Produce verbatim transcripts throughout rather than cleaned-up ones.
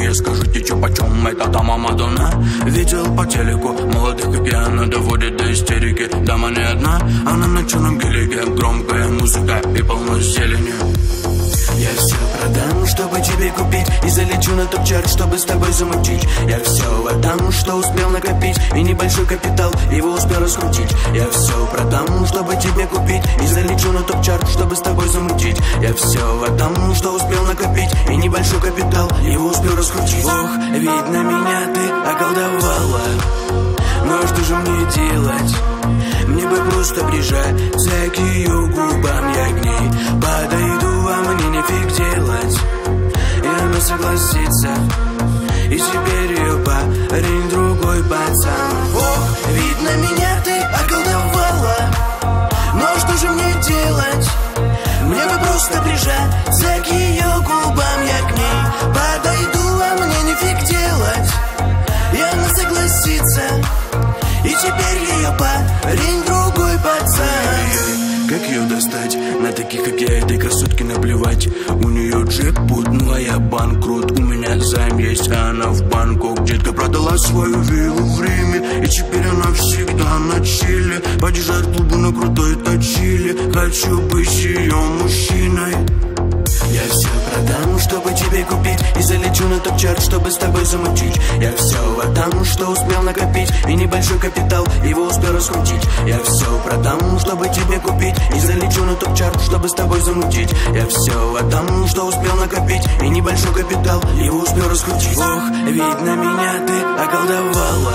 я скажу тебе, чё почем эта дама Мадонна. Видел по телеку молодых, как я, она доводит до истерики. Дама не одна, она на черном гелике. Громкая музыка и полно зелени. Я все продам, чтобы тебе купить, и залечу на топ-чарт, чтобы с тобой замутить. Я все отдам, что успел накопить, и небольшой капитал, его успел раскрутить. Я все продам, чтобы тебе купить, и залечу на топ-чарт, чтобы с тобой замутить. Я все отдам, что успел накопить, и небольшой капитал, его успел раскрутить. Ох, видно, меня ты околдовала, но что же мне делать? Мне бы просто прижаться к ее губам, я к ней подойду, а мне нефиг делать. И она согласится, и теперь ее парень другой пацан. Ох, видно, меня ты околдовала, но что же мне делать? Мне бы просто прижаться к ее губам, я к ней подойду, а мне нефиг делать. И она согласится, и теперь ее парень другой пацан. Как ее достать? На таких, как я, этой красотке наплевать. У нее джекпот, ну а я банкрот. У меня займ есть, а она в Бангкок. Детка продала свою виллу в Риме, и теперь она всегда на чиле. Подъезжает к клубу на крутой точиле. Хочу быть ее мужчиной. Я все продам, чтобы тебе купить, и залечу на топ-чарт, чтобы с тобой замутить. Я все отдам, что успел накопить, и небольшой капитал, его успел раскрутить. Я все продам, чтобы тебе купить, и залечу на топ-чарт, чтобы с тобой замутить. Я все отдам, что успел накопить, и небольшой капитал, его успел раскрутить. Ох, видно, меня ты околдовала,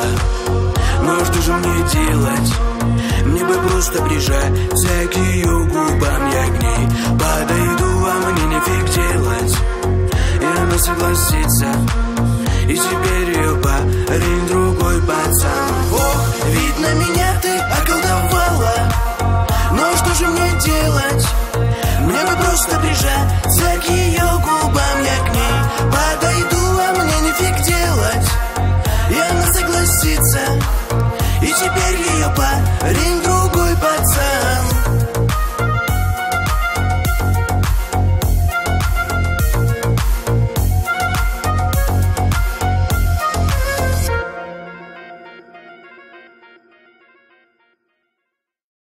но что же мне делать? Мне бы просто прижаться к ее губам, я к ней подойду, а мне нефиг делать. И она согласится, и теперь ее парень